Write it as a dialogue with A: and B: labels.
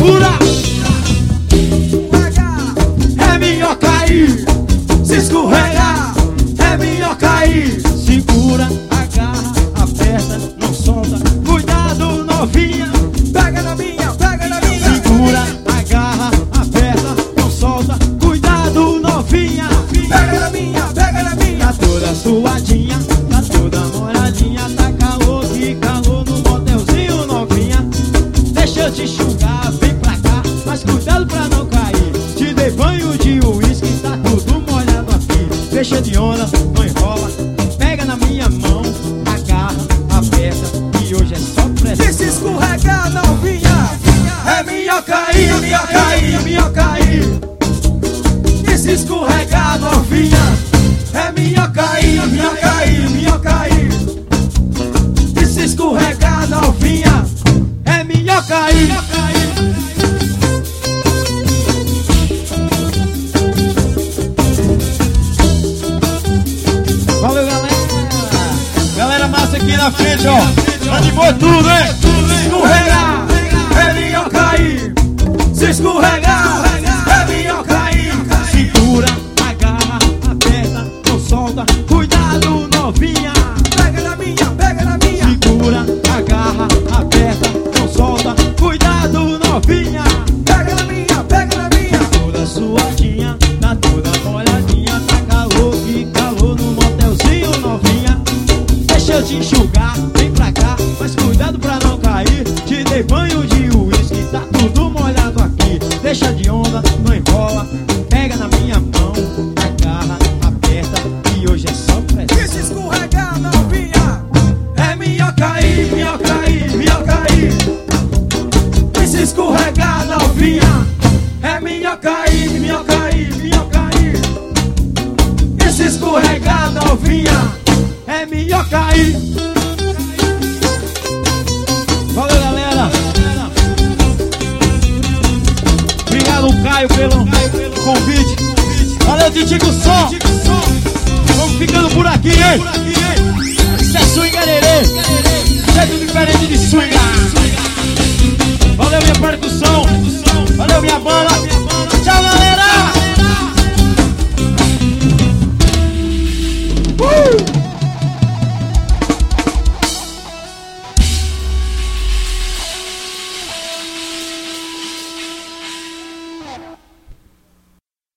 A: segura. É melhor cair. Se escorregar, é melhor cair. Segura, agarra, aperta, não solta. Cuidado, novinha. Pega na minha, pega na minha. Segura, agarra, aperta, não solta. Cuidado, novinha. Pega na minha, pega na minha. Tá toda suadinha, tá toda molhadinha. Tá calor, que calor no motelzinho, novinha. Deixa eu te enxugar, vem pra cá, mas cuidado pra não cair. Te dei banho de uísque, tá tudo molhado aqui. Deixa de onda, não enrola. Pega na minha mão, agarra, aperta, e hoje é só pressão. E se escorregar, novinha, é melhor cair, melhor cair, melhor cair. E se escorregar, novinha, é melhor cair, melhor cair, melhor cair. E se escorregar, novinha, é melhor cair, melhor cair. Valeu, galera. Galera massa aqui na frente, ó. Animou tudo, hein? Se escorregar, é melhor cair. Se escorregar, é melhor cair. Segura, agarra, aperta, não solta. Cuidado, novinha. Pega na minha, pega na minha. Segura, agarra, aperta, não solta. Cuidado, novinha. Pega na minha, pega na minha. Toda suadinha, tá toda molhadinha. Tá calor, que calor no motelzinho, novinha. Deixa eu te enxugar, vem pra cá, mas cuidado pra não cair. Te dei banho de uísque, tá tudo molhado aqui. Deixa de onda, não enrola. Pega na minha mão, agarra, aperta, e hoje é só pressão. E se escorregar, novinha, é melhor cair, melhor cair, melhor cair. E se escorregar, novinha, é melhor cair, melhor cair, melhor cair. E se escorregar, novinha, é melhor cair. Valeu, galera. Obrigado, Caio, pelo convite. Valeu, Titico Som. Vamos ficando por aqui, hein? Isso é swing, arerê. Jeito diferente de swing. Valeu, minha percussão. Valeu, minha banda. Tchau, galera.